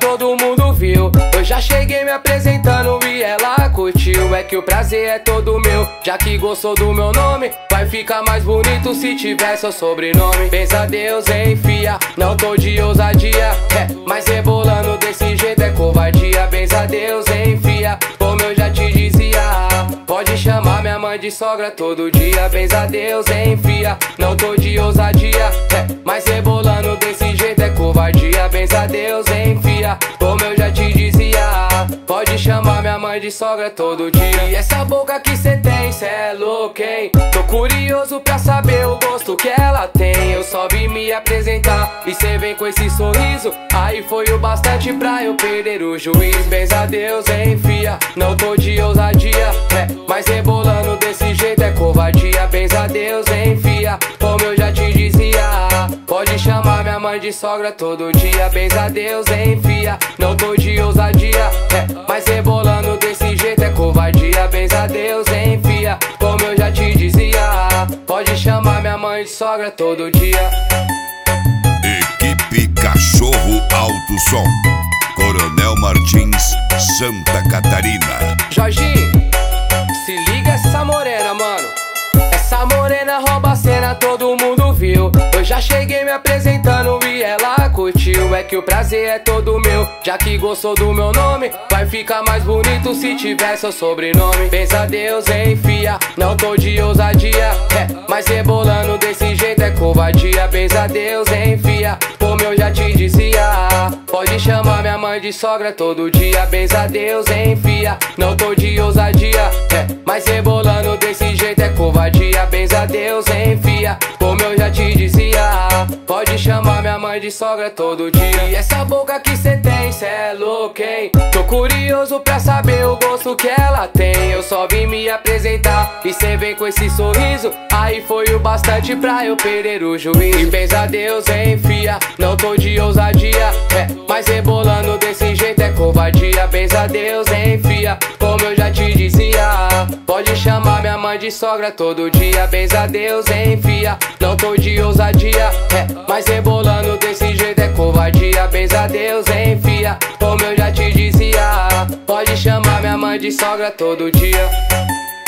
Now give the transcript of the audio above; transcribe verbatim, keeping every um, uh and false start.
todo mundo viu. Eu já cheguei me apresentando e ela curtiu. É que o prazer é todo meu, já que gostou do meu nome. Vai ficar mais bonito se tiver seu sobrenome. Pensa Deus, hein, fia, não tô de ousadia. É, mas rebolando desse jeito é covardia. Benza Deus, hein, fia, como eu já te dizia. Pode chamar minha mãe de sogra todo dia. Benza Deus, hein, fia, não tô de ousadia. É, mas rebolando desse jeito é covardia. Benza Deus, hein, fia, como eu já te dizia. Pode chamar minha mãe de sogra todo dia. E essa boca que cê tem, cê é louco, hein? Tô curioso pra saber o gosto que ela tem. Eu só vim me apresentar e cê vem com esse sorriso. Aí foi o bastante pra eu perder o juiz. Benza Deus, hein, fia, não tô de ousadia. É, mas rebolando desse jeito é covardia. Benza Deus, hein, fia, como eu já te dizia. Pode chamar minha mãe de sogra todo dia. Benza Deus, hein, fia, não tô de ousadia. É, mas rebolando desse jeito é covardia. Benza Deus, hein, fia, como eu já te dizia. Pode chamar minha mãe de sogra todo dia. Equipe Cachorro Alto Som, Coronel Martins, Santa Catarina. Jorginho, se liga essa morena, mano. Essa morena rouba a cena, todo mundo viu. Eu já cheguei me apresentando e ela curtiu. É que o prazer é todo meu, já que gostou do meu nome. Vai ficar mais bonito se tiver seu sobrenome. Pensa Deus, hein, fia, não tô de ousadia. É, mas rebolando desse jeito é covardia. Pensa Deus, hein, fia, como eu já te dizia. Pode chamar minha mãe de sogra todo dia. Benza Deus, hein, fia, não tô de ousadia. É, mas rebolando desse jeito é covardia. Benza Deus, hein, fia, como eu já te dizia. Pode chamar minha mãe de sogra todo dia. E essa boca que cê tem, cê é louco, hein? Tô curioso pra saber o gosto que ela tem. Eu só vim me apresentar e cê vem com esse sorriso. Aí foi o bastante pra eu perder o juiz. E benza Deus, hein, fia, não tô de ousadia. É, mas rebolando desse jeito é covardia. Benza Deus, hein, fia, como eu já te dizia. Pode chamar minha mãe de sogra todo dia. Benza Deus, hein, fia, não tô de ousadia. É, mas rebolando desse jeito é covardia. Benza Deus, hein, fia, como eu já te dizia. Pode chamar minha mãe de sogra todo dia.